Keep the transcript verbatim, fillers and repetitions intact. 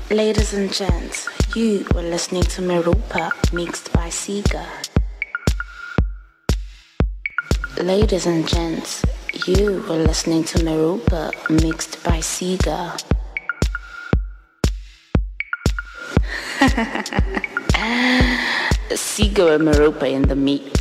Ladies and gents, you were listening to Merupa mixed by Sega. Ladies and gents, you were listening to Merupa mixed by Sega. Sega and Merupa in the mix.